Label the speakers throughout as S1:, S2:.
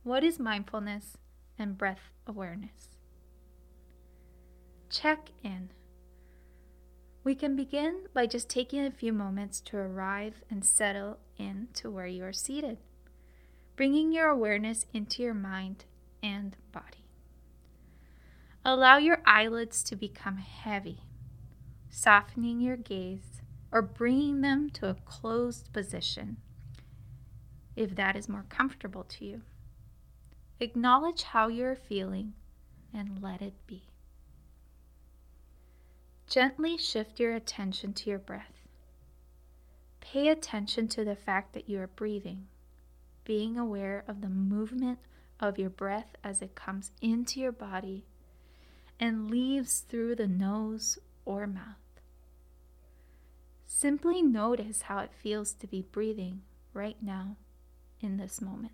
S1: What is mindfulness and breath awareness? Check in. We can begin by just taking a few moments to arrive and settle into where you are seated, bringing your awareness into your mind and body. Allow your eyelids to become heavy, softening your gaze or bringing them to a closed position, if that is more comfortable to you. Acknowledge how you are feeling and let it be. Gently shift your attention to your breath. Pay attention to the fact that you are breathing, being aware of the movement of your breath as it comes into your body and leaves through the nose or mouth. Simply notice how it feels to be breathing right now in this moment.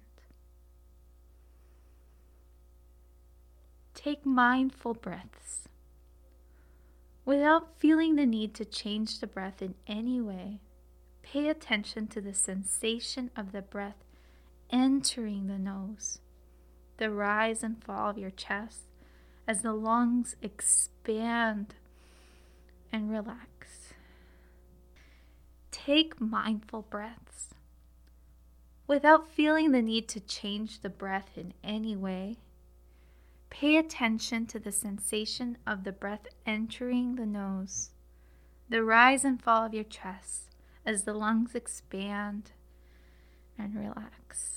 S1: Take mindful breaths. Without feeling the need to change the breath in any way, pay attention to the sensation of the breath entering the nose, the rise and fall of your chest as the lungs expand and relax. Take mindful breaths. Without feeling the need to change the breath in any way, pay attention to the sensation of the breath entering the nose, the rise and fall of your chest as the lungs expand and relax.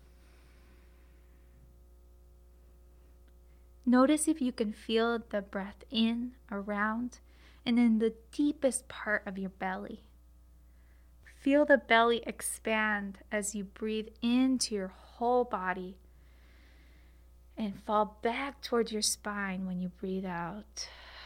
S1: Notice if you can feel the breath in, around, and in the deepest part of your belly. Feel the belly expand as you breathe into your whole body and fall back towards your spine when you breathe out.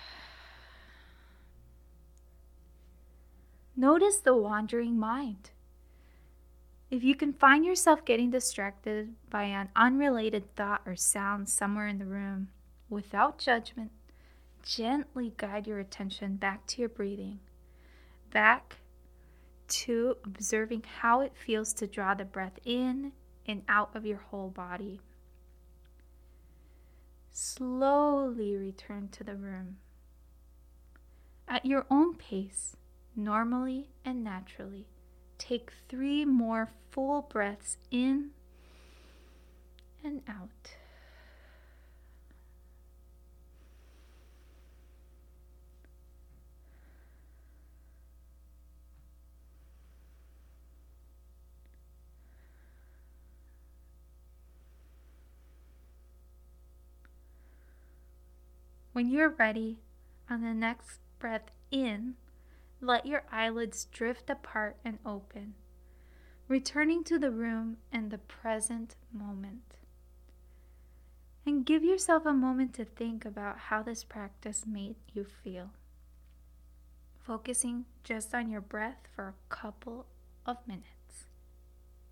S1: Notice the wandering mind. If you can find yourself getting distracted by an unrelated thought or sound somewhere in the room, without judgment, gently guide your attention back to your breathing, back to observing how it feels to draw the breath in and out of your whole body. Slowly return to the room. At your own pace, normally and naturally, take 3 more full breaths in and out. When you're ready, on the next breath in, let your eyelids drift apart and open, returning to the room and the present moment. And give yourself a moment to think about how this practice made you feel, focusing just on your breath for a couple of minutes.